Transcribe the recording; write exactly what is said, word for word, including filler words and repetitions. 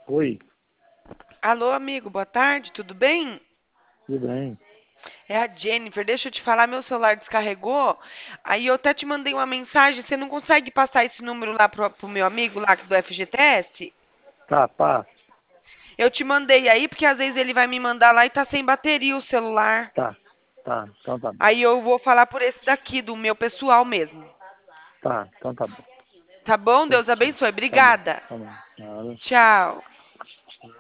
Oi, Alô, amigo, boa tarde, tudo bem? tudo bem? É a Jennifer, deixa eu te falar, meu celular descarregou, aí eu até te mandei uma mensagem, você não consegue passar esse número lá pro, pro meu amigo lá do F G T S? Tá, pá, Eu te mandei aí, porque às vezes ele vai me mandar lá e tá sem bateria o celular. tá, tá, então tá bom. Aí eu vou falar por esse daqui, do meu pessoal mesmo. Tá, então tá bom. Tá bom? Deus Certinho. abençoe. Tá bom, Obrigada. tá bom. Nada. Tchau.